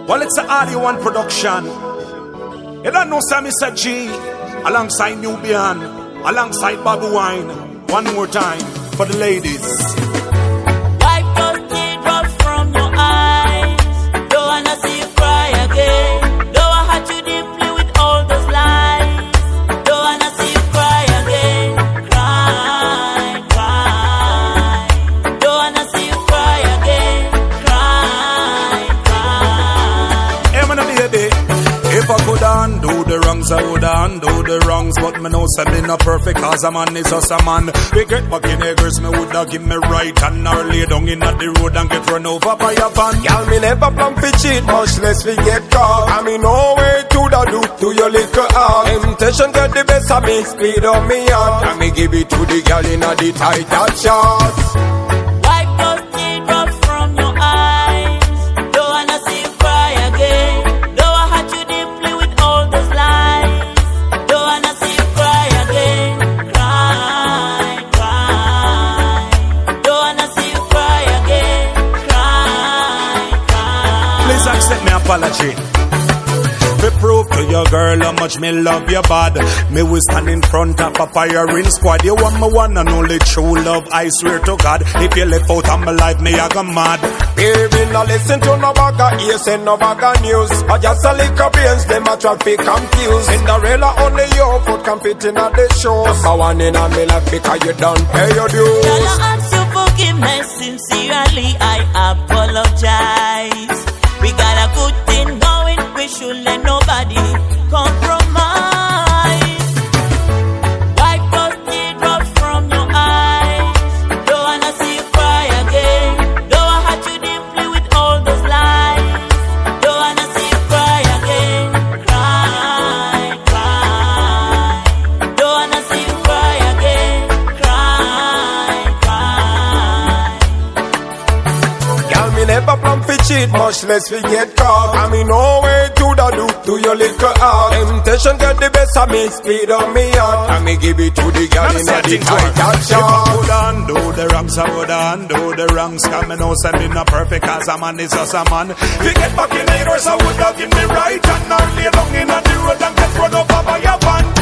Well, it's an audio one production. You don't know Sammy G alongside Nubian, alongside Babu Wine. One more time for the ladies. Wipe those teardrops from your eyes. Don't wanna see you cry again. Don't wanna hurt you deeply with all those lies. Don't wanna see you cry again. Cry, cry. Don't wanna see you cry again. Cry, cry. Hey, man, baby. If I could undo the wrongs, I would undo the wrongs. But me know say me not perfect, cause a man is just a man. We get back in girls, me woulda give me right hand or lay down in the road and get run over by a van. Girl, me never plan for cheat, much less we get caught. I mean, no way to the do to your little heart. Temptation get the best of me, speed on me out. And me give it to the girl in the tighter shots. Wipe those teardrops from your eyes. Don't wanna see you cry again. Don't wanna hurt you deeply with all those lies. Don't wanna see you cry again. Cry, cry. Don't wanna see you cry again. Cry, cry. Please accept my apology. To prove to your girl how much me love you bad. Me will stand in front of a firing squad. You want me one and only true love, I swear to God. If you left out of my life, me I go mad. Baby, no listen to no bag of ears and no bag of news. I just a lick brains, them a traffic confused. Cinderella only your foot can fit in at the shows. Number one in a me life because you don't pay your dues. Girl, I ask you forgiveness, sincerely I apologize. We got a good thing going, we should let nobody compromise. Wipe those teardrops from your eyes. Don't wanna see you cry again. Don't wanna hurt you deeply with all those lies. Don't wanna see you cry again. Cry, cry. Don't wanna see you cry again. Cry, cry. Girl, me never plan for cheat, much less we get caught. I mean, no way to the do to your little heart. Temptation get the best of me, speed on me out. And me give it to the girl in the tighter If I shot. could undo the wrongs, I would undo the wrongs. Cause me know say me not perfect, cause a man is just a man. If you get back in the doors, I would have give me right. And now lay down in the road and get run over by a van.